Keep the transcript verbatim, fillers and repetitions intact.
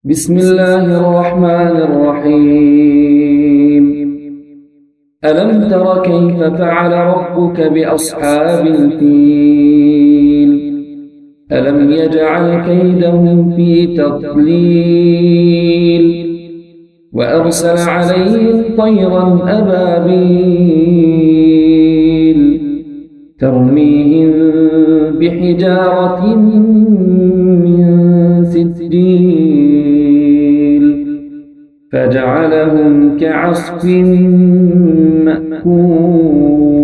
بسم الله الرحمن الرحيم. ألم تر كيف فعل ربك بأصحاب الفيل؟ ألم يجعل كيدهم في تضليل وأرسل عليهم طيرا أبابيل ترميهم بحجارة من سجيل فجعلهم كعصف مأكول.